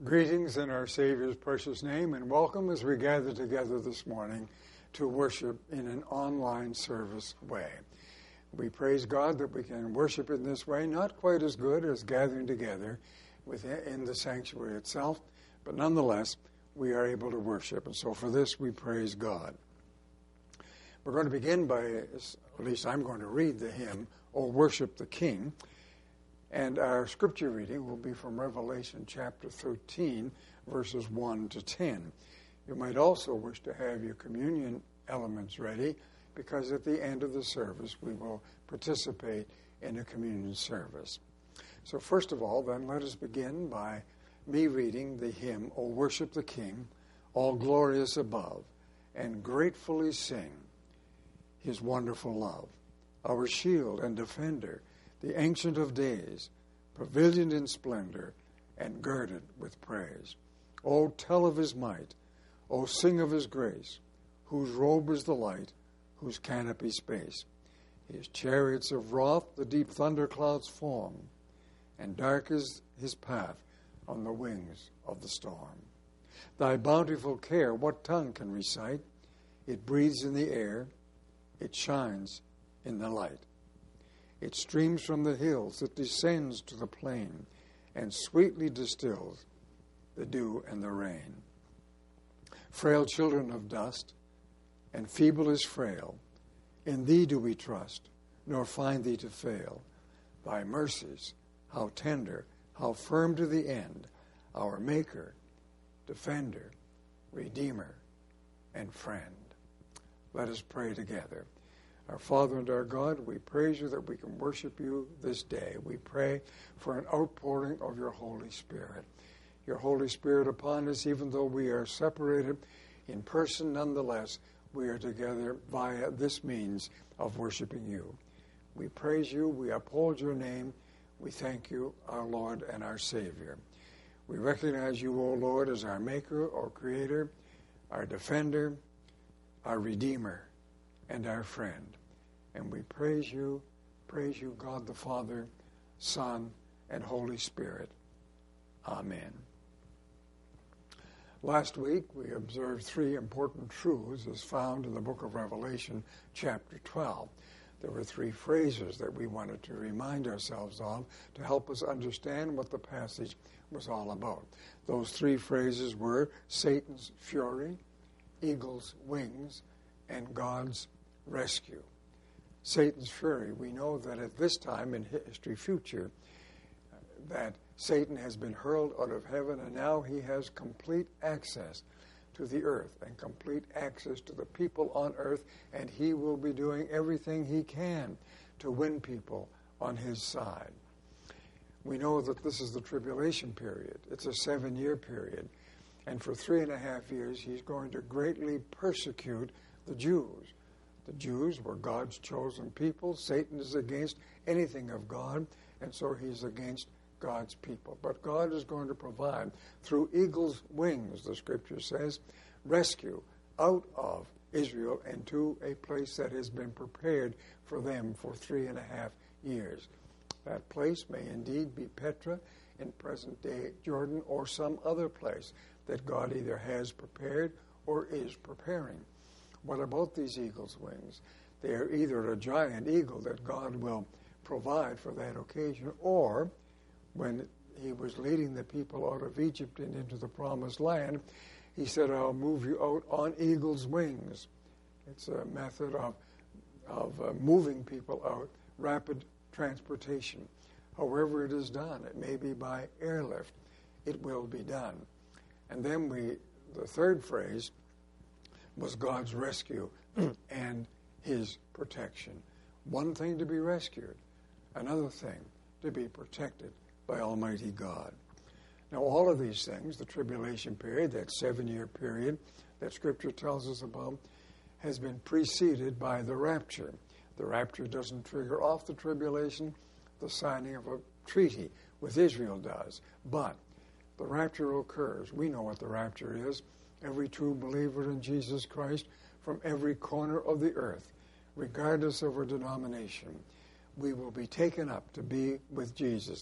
Greetings in our Savior's precious name, and welcome as we gather together this morning to worship in an online service way. We praise God that we can worship in this way, not quite as good as gathering together in the sanctuary itself, but nonetheless, we are able to worship. And so for this, we praise God. We're going to begin by, at least I'm going to read the hymn, O Worship the King. And our scripture reading will be from Revelation chapter 13, verses 1 to 10. You might also wish to have your communion elements ready, because at the end of the service, we will participate in a communion service. So first of all, then, let us begin by me reading the hymn, O Worship the King, all glorious above, and gratefully sing his wonderful love, our shield and defender, the Ancient of Days, pavilioned in splendor and girded with praise. O tell of his might, O sing of his grace, whose robe is the light, whose canopy space. His chariots of wrath the deep thunderclouds form, and dark is his path on the wings of the storm. Thy bountiful care what tongue can recite? It breathes in the air, it shines in the light. It streams from the hills, it descends to the plain, and sweetly distills the dew and the rain. Frail children of dust, and feeble as frail, in thee do we trust, nor find thee to fail. Thy mercies, how tender, how firm to the end, our Maker, Defender, Redeemer, and Friend. Let us pray together. Our Father and our God, we praise you that we can worship you this day. We pray for an outpouring of your Holy Spirit. Your Holy Spirit upon us, even though we are separated in person, nonetheless, we are together via this means of worshiping you. We praise you, we uphold your name, we thank you, our Lord and our Savior. We recognize you, O Lord, as our Maker, our Creator, our Defender, our Redeemer, and our friend. And we praise you, God the Father, Son, and Holy Spirit. Amen. Last week, we observed three important truths as found in the book of Revelation, chapter 12. There were three phrases that we wanted to remind ourselves of to help us understand what the passage was all about. Those three phrases were Satan's fury, eagle's wings, and God's rescue. Satan's fury. We know that at this time in history future, that Satan has been hurled out of heaven, and now he has complete access to the earth and complete access to the people on earth, and he will be doing everything he can to win people on his side. We know that this is the tribulation period. It's a 7-year period, and for 3.5 years he's going to greatly persecute the Jews. The Jews were God's chosen people. Satan is against anything of God, and so he's against God's people. But God is going to provide, through eagle's wings, the scripture says, rescue out of Israel into a place that has been prepared for them for 3.5 years. That place may indeed be Petra in present-day Jordan, or some other place that God either has prepared or is preparing. What about these eagle's wings? They are either a giant eagle that God will provide for that occasion, or when he was leading the people out of Egypt and into the promised land, he said, I'll move you out on eagle's wings. It's a method of moving people out, rapid transportation. However it is done, it may be by airlift, it will be done. And then the third phrase was God's rescue and his protection. One thing to be rescued, another thing to be protected by Almighty God. Now, all of these things, the tribulation period, that 7-year period that Scripture tells us about, has been preceded by the rapture. The rapture doesn't trigger off the tribulation. The signing of a treaty with Israel does. But the rapture occurs. We know what the rapture is. Every true believer in Jesus Christ from every corner of the earth, regardless of our denomination, we will be taken up to be with Jesus.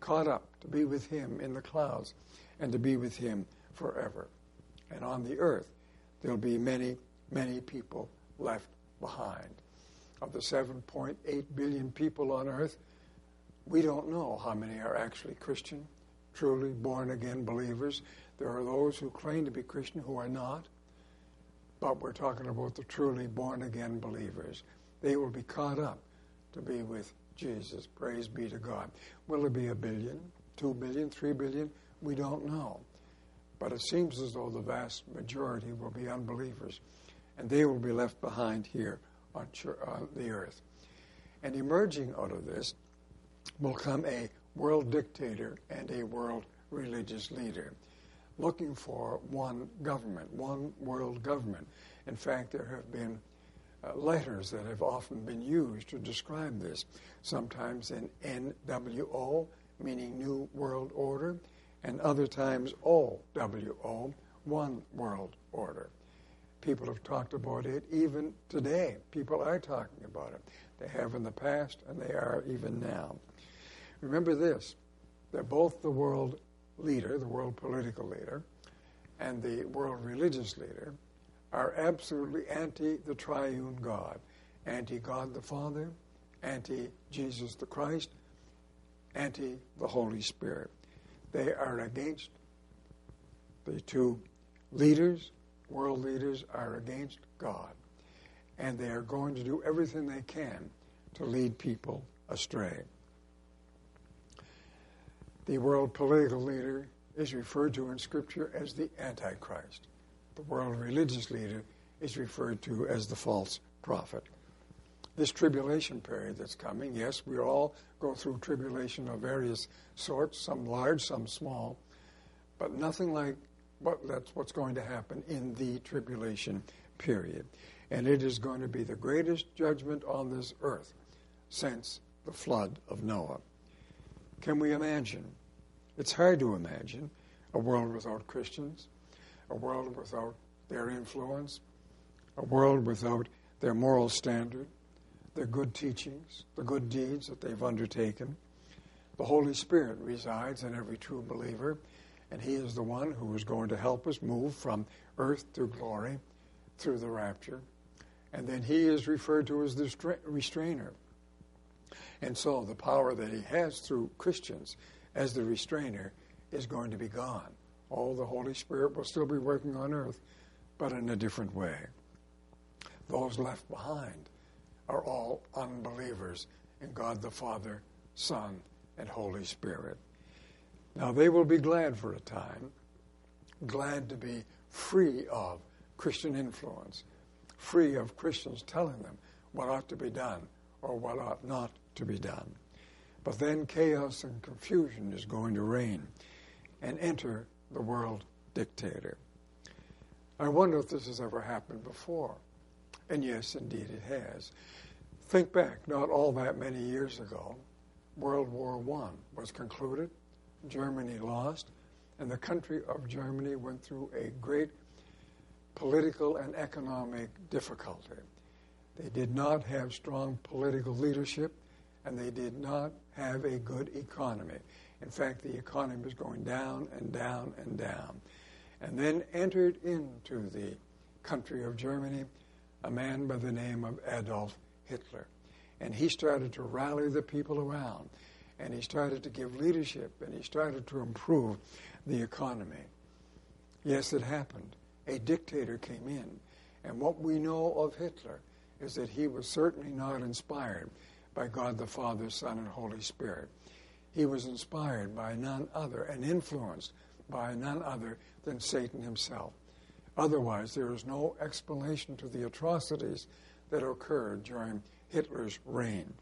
caught up to be with him in the clouds and to be with him forever. And on the earth, there'll be many, many people left behind. Of the 7.8 billion people on earth, we don't know how many are actually Christian, truly born-again believers. There are those who claim to be Christian who are not, but we're talking about the truly born-again believers. They will be caught up to be with Jesus. Praise be to God. Will it be 1 billion, 2 billion, 3 billion? We don't know. But it seems as though the vast majority will be unbelievers, and they will be left behind here on the earth. And emerging out of this will come a world dictator and a world religious leader, looking for one government, one world government. In fact, there have been letters that have often been used to describe this, sometimes in NWO, meaning New World Order, and other times OWO, One World Order. People have talked about it even today. People are talking about it. They have in the past, and they are even now. Remember this, that both the world leader, the world political leader, and the world religious leader are absolutely anti the triune God, anti-God the Father, anti-Jesus the Christ, anti the Holy Spirit. They are against the two leaders. World leaders are against God, and they are going to do everything they can to lead people astray. The world political leader is referred to in Scripture as the Antichrist. The world religious leader is referred to as the false prophet. This tribulation period that's coming, yes, we all go through tribulation of various sorts, some large, some small, but nothing like that's what's going to happen in the tribulation period. And it is going to be the greatest judgment on this earth since the flood of Noah. Can we imagine? It's hard to imagine a world without Christians, a world without their influence, a world without their moral standard, their good teachings, the good deeds that they've undertaken. The Holy Spirit resides in every true believer, and he is the one who is going to help us move from earth to glory through the rapture. And then he is referred to as the restrainer. And so the power that he has through Christians as the restrainer is going to be gone. Oh, the Holy Spirit will still be working on earth, but in a different way. Those left behind are all unbelievers in God the Father, Son, and Holy Spirit. Now, they will be glad for a time, glad to be free of Christian influence, free of Christians telling them what ought to be done or what ought not to be done. But then chaos and confusion is going to reign and enter the world dictator. I wonder if this has ever happened before. And yes, indeed it has. Think back, not all that many years ago, World War I was concluded, Germany lost, and the country of Germany went through a great political and economic difficulty. They did not have strong political leadership, and they did not have a good economy. In fact, the economy was going down and down and down. And then entered into the country of Germany a man by the name of Adolf Hitler. And he started to rally the people around, and he started to give leadership, and he started to improve the economy. Yes, it happened. A dictator came in, and what we know of Hitler is that he was certainly not inspired by God the Father, Son, and Holy Spirit. He was inspired by none other and influenced by none other than Satan himself. Otherwise, there is no explanation to the atrocities that occurred during Hitler's reign.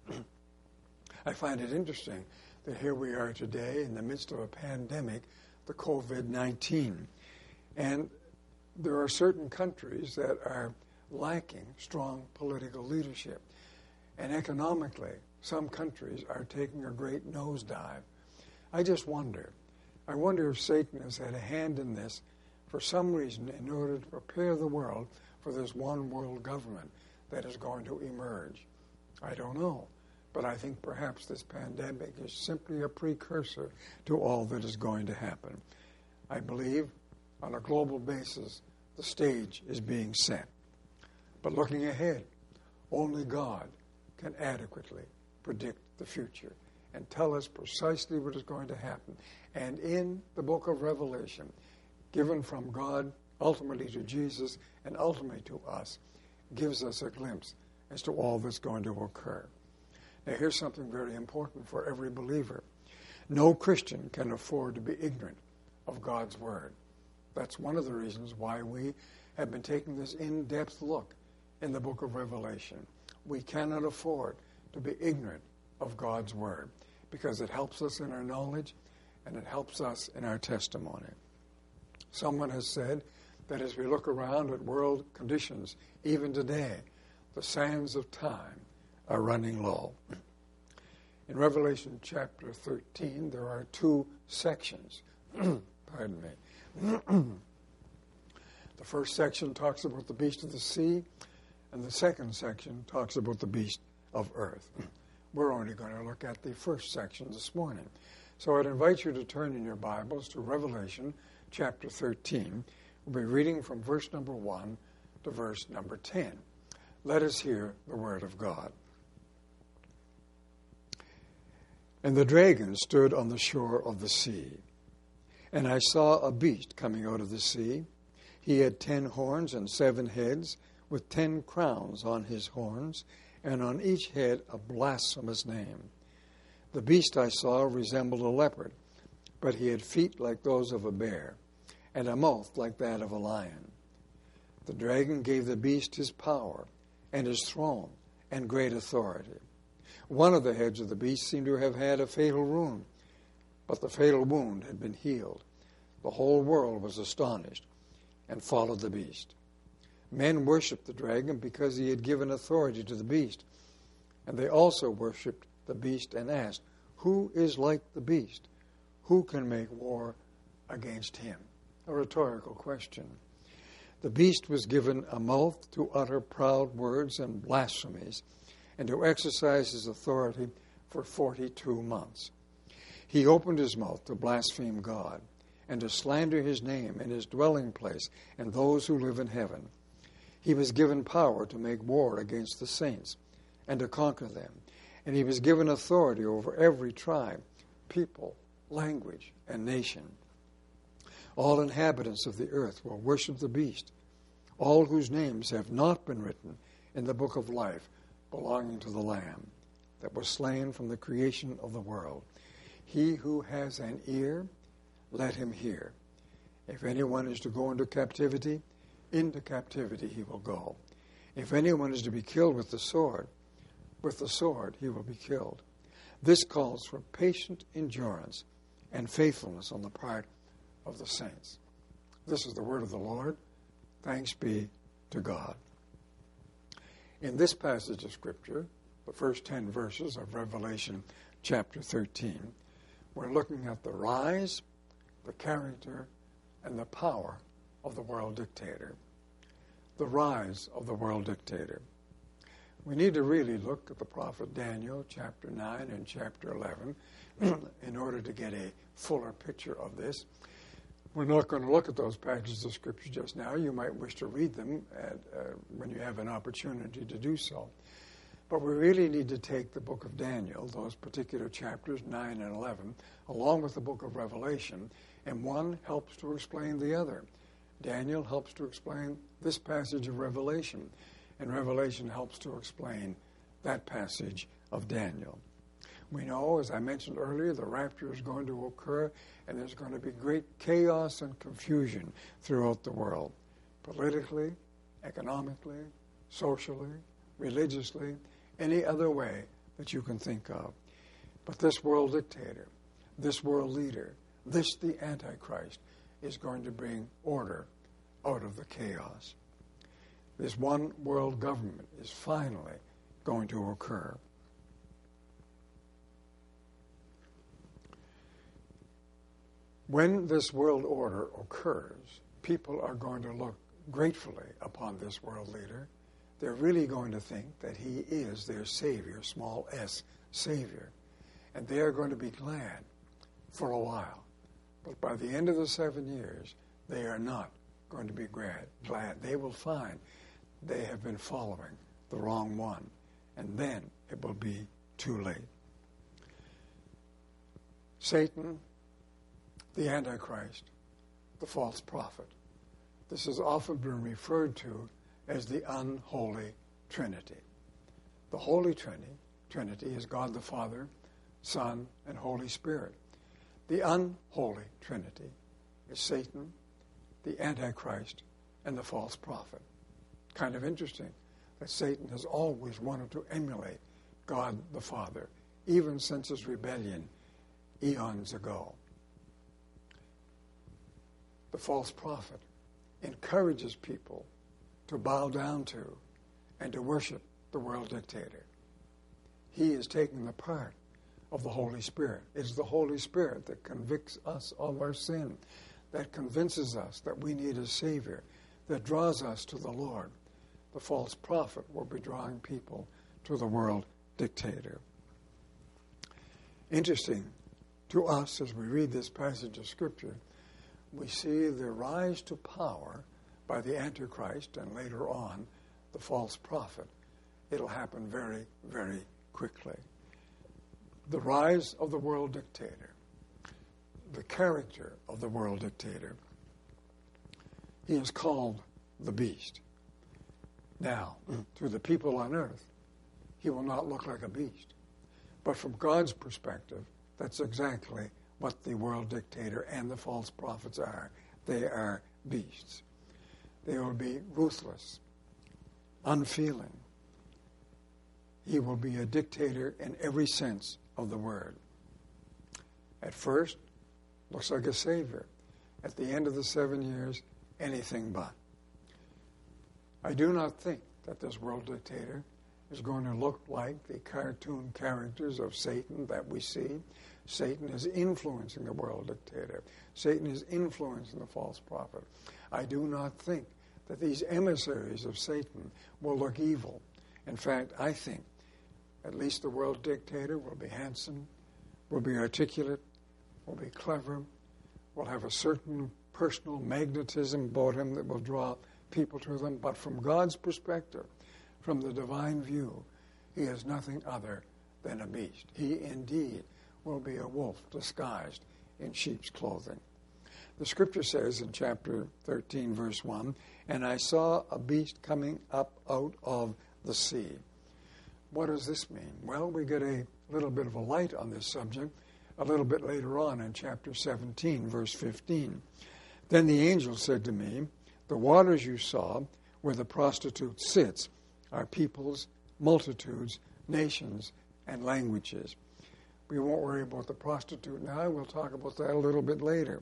I find it interesting that here we are today in the midst of a pandemic, the COVID-19. And there are certain countries that are lacking strong political leadership. And economically, some countries are taking a great nosedive. I just wonder. I wonder if Satan has had a hand in this for some reason in order to prepare the world for this one world government that is going to emerge. I don't know. But I think perhaps this pandemic is simply a precursor to all that is going to happen. I believe on a global basis, the stage is being set. But looking ahead, only God can adequately predict the future and tell us precisely what is going to happen. And in the book of Revelation, given from God ultimately to Jesus and ultimately to us, gives us a glimpse as to all that's going to occur. Now here's something very important for every believer. No Christian can afford to be ignorant of God's Word. That's one of the reasons why we have been taking this in-depth look in the book of Revelation. We cannot afford to be ignorant of God's Word because it helps us in our knowledge and it helps us in our testimony. Someone has said that as we look around at world conditions, even today, the sands of time are running low. In Revelation chapter 13, there are two sections. Pardon me. The first section talks about the beast of the sea, and the second section talks about the beast of earth. We're only going to look at the first section this morning. So I'd invite you to turn in your Bibles to Revelation chapter 13. We'll be reading from verse number 1 to verse number 10. Let us hear the word of God. And the dragon stood on the shore of the sea, and I saw a beast coming out of the sea. He had 10 horns and 7 heads, with 10 crowns on his horns, and on each head a blasphemous name. The beast I saw resembled a leopard, but he had feet like those of a bear, and a mouth like that of a lion. The dragon gave the beast his power, and his throne, and great authority. One of the heads of the beast seemed to have had a fatal wound, but the fatal wound had been healed. The whole world was astonished and followed the beast. Men worshipped the dragon because he had given authority to the beast, and they also worshipped the beast and asked, "Who is like the beast? Who can make war against him?" A rhetorical question. The beast was given a mouth to utter proud words and blasphemies, and to exercise his authority for 42 months. He opened his mouth to blaspheme God and to slander his name and his dwelling place and those who live in heaven. He was given power to make war against the saints and to conquer them, and he was given authority over every tribe, people, language, and nation. All inhabitants of the earth will worship the beast, all whose names have not been written in the book of life belonging to the Lamb that was slain from the creation of the world. He who has an ear, let him hear. If anyone is to go into captivity he will go. If anyone is to be killed with the sword he will be killed. This calls for patient endurance and faithfulness on the part of the saints. This is the word of the Lord. Thanks be to God. In this passage of Scripture, the first 10 verses of Revelation chapter 13, we're looking at the rise, the character, and the power of the world dictator. The rise of the world dictator. We need to really look at the prophet Daniel chapter 9 and chapter 11 in order to get a fuller picture of this. We're not going to look at those passages of Scripture just now. You might wish to read them when you have an opportunity to do so. But we really need to take the book of Daniel, those particular chapters, 9 and 11, along with the book of Revelation, and one helps to explain the other. Daniel helps to explain this passage of Revelation, and Revelation helps to explain that passage of Daniel. We know, as I mentioned earlier, the rapture is going to occur, and there's going to be great chaos and confusion throughout the world, politically, economically, socially, religiously, any other way that you can think of. But this world dictator, this world leader, this the Antichrist, is going to bring order out of the chaos. This one world government is finally going to occur. When this world order occurs, people are going to look gratefully upon this world leader. They're really going to think that he is their Savior, small s, Savior. And they are going to be glad for a while. But by the end of the 7 years, they are not going to be glad. They will find they have been following the wrong one. And then it will be too late. Satan, the Antichrist, the false prophet. This has often been referred to as the unholy Trinity. The Holy Trinity is God the Father, Son, and Holy Spirit. The unholy Trinity is Satan, the Antichrist, and the false prophet. Kind of interesting that Satan has always wanted to emulate God the Father, even since his rebellion eons ago. The false prophet encourages people to bow down to and to worship the world dictator. He is taking the part of the Holy Spirit. It's the Holy Spirit that convicts us of our sin, that convinces us that we need a Savior, that draws us to the Lord. The false prophet will be drawing people to the world dictator. Interesting to us as we read this passage of Scripture, we see the rise to power by the Antichrist and later on the false prophet. It'll happen very, very quickly. The rise of the world dictator, the character of the world dictator. He is called the beast. Now, to the people on earth, he will not look like a beast. But from God's perspective, that's exactly what the world dictator and the false prophets are. They are beasts. They will be ruthless, unfeeling. He will be a dictator in every sense of the word. At first, looks like a savior. At the end of the 7 years, anything but. I do not think that this world dictator is going to look like the cartoon characters of Satan that we see. Satan is influencing the world dictator. Satan is influencing the false prophet. I do not think that these emissaries of Satan will look evil. In fact, I think at least the world dictator will be handsome, will be articulate, will be clever, will have a certain personal magnetism about him that will draw people to them. But from God's perspective, from the divine view, he is nothing other than a beast. He indeed will be a wolf disguised in sheep's clothing. The scripture says in chapter 13, verse 1, "And I saw a beast coming up out of the sea." What does this mean? Well, we get a little bit of a light on this subject a little bit later on in chapter 17, verse 15. "Then the angel said to me, 'The waters you saw where the prostitute sits are peoples, multitudes, nations, and languages.'" We won't worry about the prostitute now. We'll talk about that a little bit later.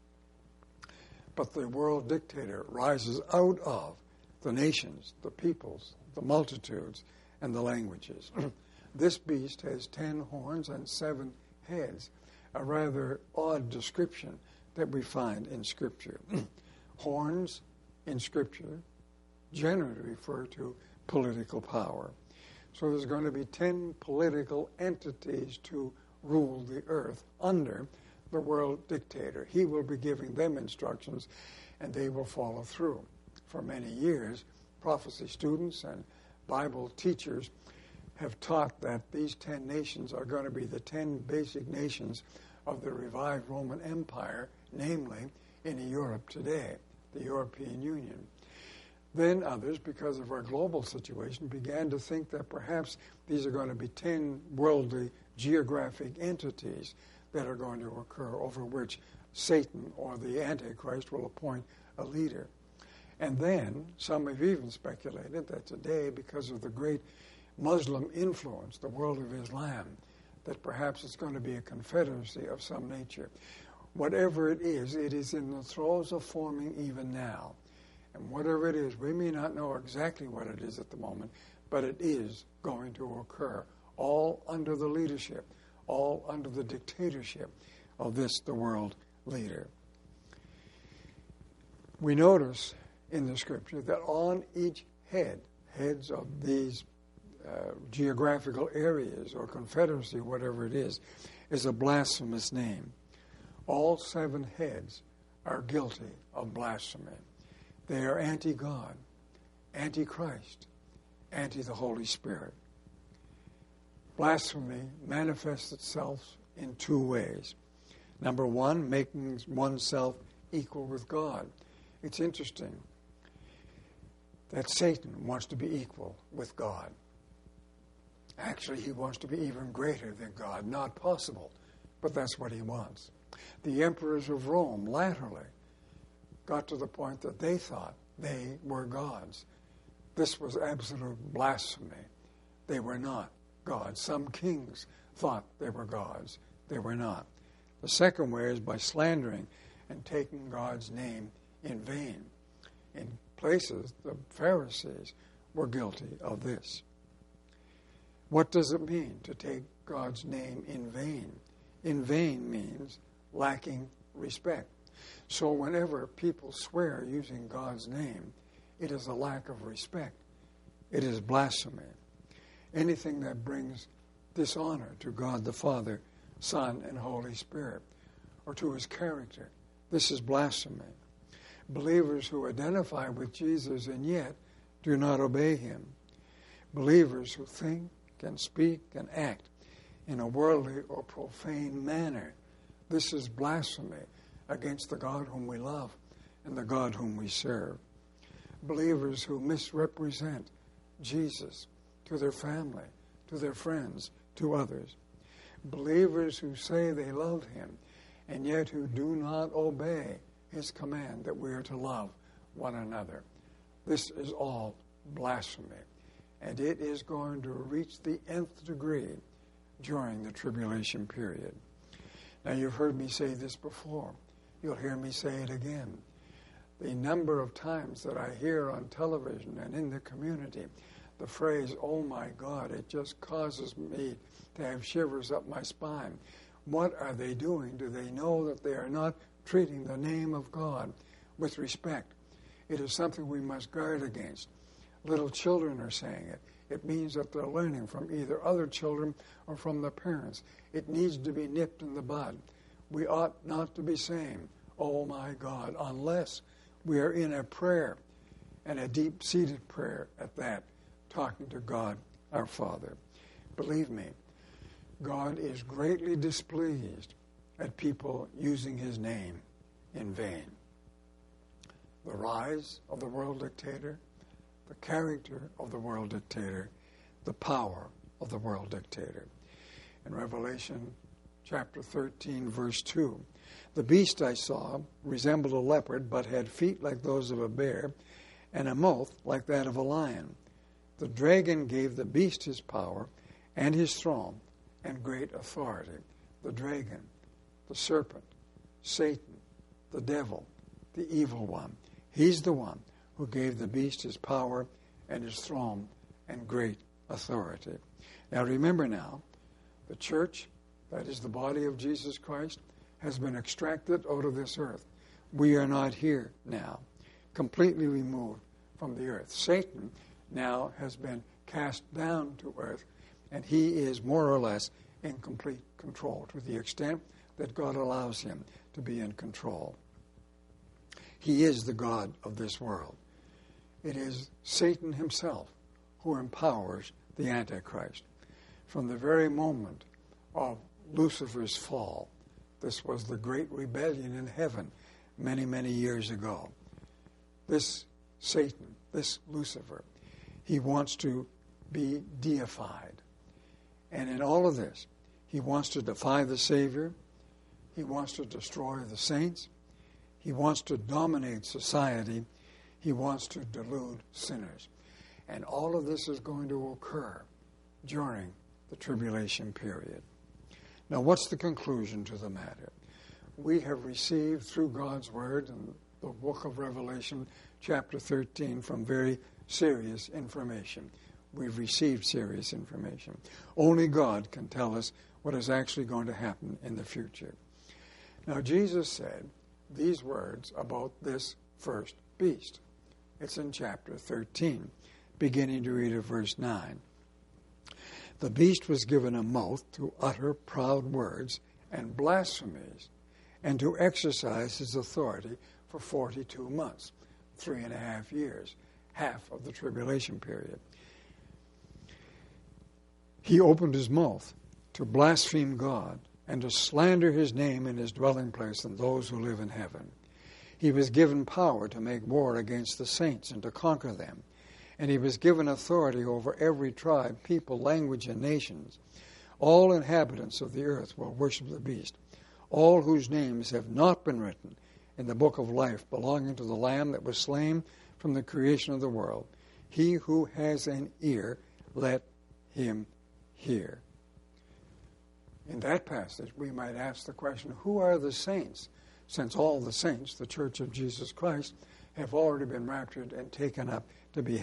But the world dictator rises out of the nations, the peoples, the multitudes, and the languages. This beast has 10 horns and 7 heads, a rather odd description that we find in Scripture. Horns in Scripture generally refer to political power. So there's going to be 10 political entities to rule the earth under the world dictator. He will be giving them instructions, and they will follow through. For many years, prophecy students and Bible teachers have taught that these 10 nations are going to be the 10 basic nations of the revived Roman Empire, namely in Europe today, the European Union. Then others, because of our global situation, began to think that perhaps these are going to be 10 worldly geographic entities that are going to occur, over which Satan or the Antichrist will appoint a leader. And then some have even speculated that today, because of the great Muslim influence, the world of Islam, that perhaps it's going to be a confederacy of some nature. Whatever it is in the throes of forming even now. And whatever it is, we may not know exactly what it is at the moment, but it is going to occur, all under the leadership, all under the dictatorship of this, the world leader. We notice in the Scripture that on each heads of these geographical areas or confederacy, whatever it is a blasphemous name. All 7 heads are guilty of blasphemy. They are anti-God, anti-Christ, anti the Holy Spirit. Blasphemy manifests itself in 2 ways. Number 1, making oneself equal with God. It's interesting that Satan wants to be equal with God. Actually, he wants to be even greater than God. Not possible, but that's what he wants. The emperors of Rome latterly got to the point that they thought they were gods. This was absolute blasphemy. They were not gods. Some kings thought they were gods. They were not. The second way is by slandering and taking God's name in vain. In places, the Pharisees were guilty of this. What does it mean to take God's name in vain? In vain means lacking respect. So whenever people swear using God's name, it is a lack of respect. It is blasphemy. Anything that brings dishonor to God the Father, Son, and Holy Spirit, or to his character, this is blasphemy. Believers who identify with Jesus and yet do not obey him. Believers who think and speak and act in a worldly or profane manner. This is blasphemy against the God whom we love and the God whom we serve. Believers who misrepresent Jesus to their family, to their friends, to others. Believers who say they love him and yet who do not obey his command that we are to love one another. This is all blasphemy, and it is going to reach the nth degree during the tribulation period. Now, you've heard me say this before. You'll hear me say it again. The number of times that I hear on television and in the community the phrase, "Oh my God," it just causes me to have shivers up my spine. What are they doing? Do they know that they are not treating the name of God with respect? It is something we must guard against. Little children are saying it. It means that they're learning from either other children or from their parents. It needs to be nipped in the bud. We ought not to be saying, "Oh my God," unless we are in a prayer, and a deep-seated prayer at that, talking to God, our Father. Believe me, God is greatly displeased at people using his name in vain. The rise of the world dictator, the character of the world dictator, the power of the world dictator. In Revelation chapter 13, verse 2, "The beast I saw resembled a leopard, but had feet like those of a bear, and a mouth like that of a lion. The dragon gave the beast his power and his throne and great authority." The dragon, the serpent, Satan, the devil, the evil one. He's the one who gave the beast his power and his throne and great authority. Now remember now, the church, that is the body of Jesus Christ, has been extracted out of this earth. We are not here now, completely removed from the earth. Satan now has been cast down to earth, and he is more or less in complete control to the extent that God allows him to be in control. He is the God of this world. It is Satan himself who empowers the Antichrist. From the very moment of Lucifer's fall, this was the great rebellion in heaven many, many years ago. This Satan, this Lucifer, he wants to be deified. And in all of this, he wants to defy the Savior. He wants to destroy the saints. He wants to dominate society. He wants to delude sinners. And all of this is going to occur during the tribulation period. Now, what's the conclusion to the matter? We have received through God's Word in the book of Revelation, chapter 13, from very serious information. We've received serious information. Only God can tell us what is actually going to happen in the future. Now, Jesus said these words about this first beast. It's in chapter 13, beginning to read at verse 9. The beast was given a mouth to utter proud words and blasphemies, and to exercise his authority for 42 months, 3.5 years, half of the tribulation period. He opened his mouth to blaspheme God and to slander his name in his dwelling place and those who live in heaven. He was given power to make war against the saints and to conquer them. And he was given authority over every tribe, people, language, and nations. All inhabitants of the earth will worship the beast, all whose names have not been written in the book of life belonging to the Lamb that was slain from the creation of the world. He who has an ear, let him hear. In that passage, we might ask the question, who are the saints? Since all the saints, the Church of Jesus Christ, have already been raptured and taken up to be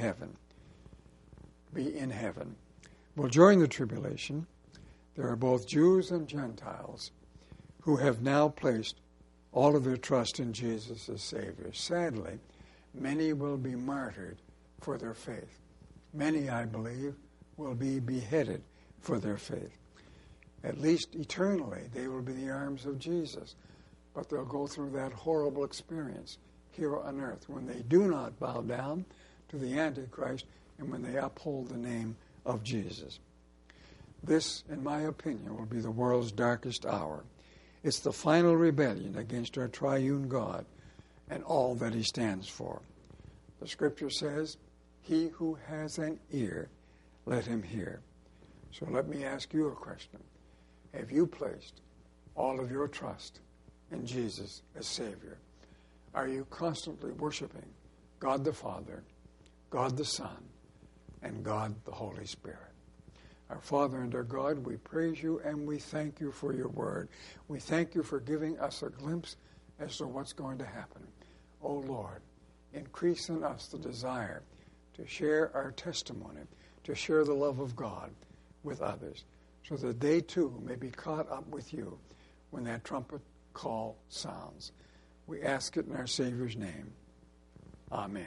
in heaven. Well, during the tribulation, there are both Jews and Gentiles who have now placed all of their trust in Jesus as Savior. Sadly, many will be martyred for their faith. Many, I believe, will be beheaded for their faith. At least eternally, they will be in the arms of Jesus. But they'll go through that horrible experience here on earth when they do not bow down to the Antichrist and when they uphold the name of Jesus. This, in my opinion, will be the world's darkest hour. It's the final rebellion against our triune God and all that he stands for. The Scripture says, he who has an ear, let him hear. So let me ask you a question. Have you placed all of your trust in Jesus as Savior? Are you constantly worshiping God the Father, God the Son, and God the Holy Spirit? Our Father and our God, we praise you and we thank you for your word. We thank you for giving us a glimpse as to what's going to happen. Oh Lord, increase in us the desire to share our testimony, to share the love of God with others, so that they too may be caught up with you when that trumpet call sounds. We ask it in our Savior's name. Amen.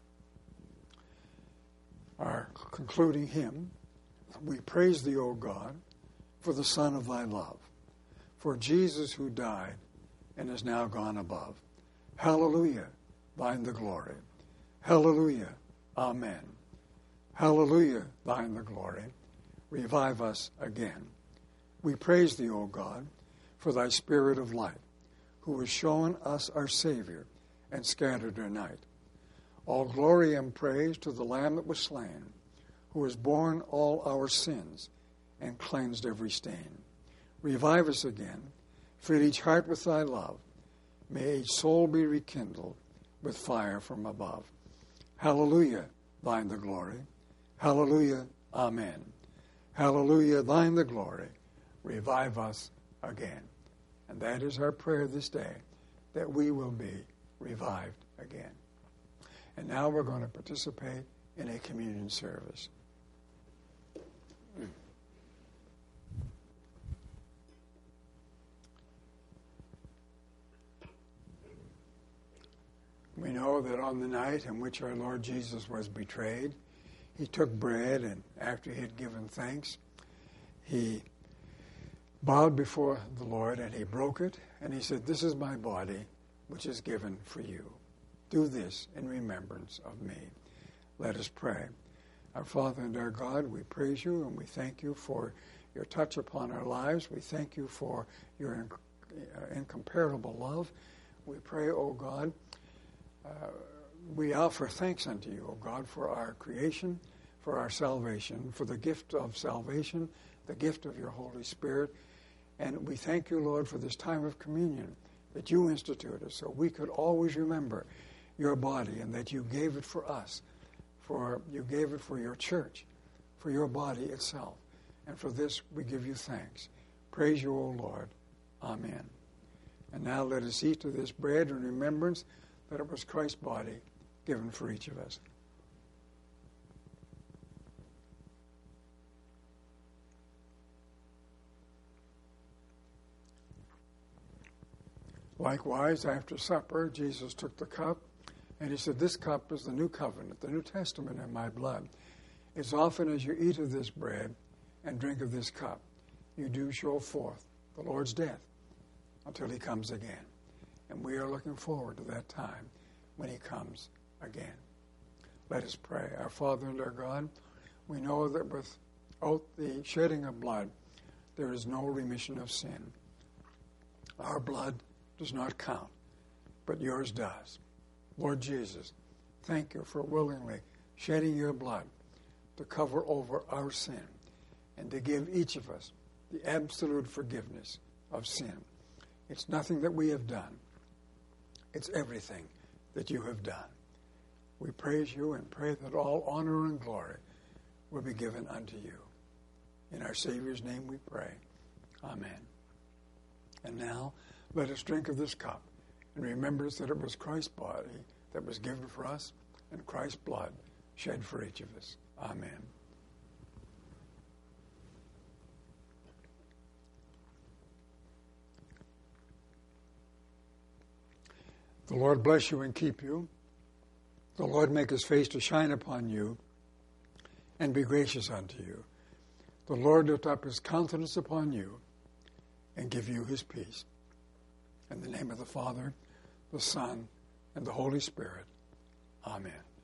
Our concluding hymn, we praise thee, O God, for the Son of thy love, for Jesus who died and is now gone above. Hallelujah, thine the glory. Hallelujah, amen. Hallelujah, thine the glory. Revive us again. We praise thee, O God, for thy Spirit of light, who has shown us our Savior and scattered our night. All glory and praise to the Lamb that was slain, who has borne all our sins and cleansed every stain. Revive us again. Fill each heart with thy love. May each soul be rekindled with fire from above. Hallelujah, thine the glory. Hallelujah, amen. Hallelujah, thine the glory. Revive us again. And that is our prayer this day, that we will be revived again. And now we're going to participate in a communion service. We know that on the night in which our Lord Jesus was betrayed, he took bread, and after he had given thanks, he bowed before the Lord, and he broke it, and he said, "This is my body, which is given for you. Do this in remembrance of me." Let us pray. Our Father and our God, we praise you, and we thank you for your touch upon our lives. We thank you for your incomparable love. We pray, O God, we offer thanks unto you, O God, for our creation, for our salvation, for the gift of salvation, the gift of your Holy Spirit. And we thank you, Lord, for this time of communion that you instituted so we could always remember your body and that you gave it for us, for you gave it for your church, for your body itself. And for this we give you thanks. Praise you, O Lord. Amen. And now let us eat of this bread in remembrance that it was Christ's body given for each of us. Likewise, after supper, Jesus took the cup, and he said, "This cup is the new covenant, the New Testament in my blood. As often as you eat of this bread and drink of this cup, you do show forth the Lord's death until he comes again. And we are looking forward to that time when he comes again. Let us pray. Our Father and our God, we know that without the shedding of blood, there is no remission of sin. Our blood does not count, but yours does. Lord Jesus, thank you for willingly shedding your blood to cover over our sin and to give each of us the absolute forgiveness of sin. It's nothing that we have done. It's everything that you have done. We praise you and pray that all honor and glory will be given unto you. In our Savior's name we pray. Amen. And now, let us drink of this cup in remembrance that it was Christ's body that was given for us and Christ's blood shed for each of us. Amen. The Lord bless you and keep you. The Lord make his face to shine upon you and be gracious unto you. The Lord lift up his countenance upon you and give you his peace. In the name of the Father, the Son, and the Holy Spirit. Amen.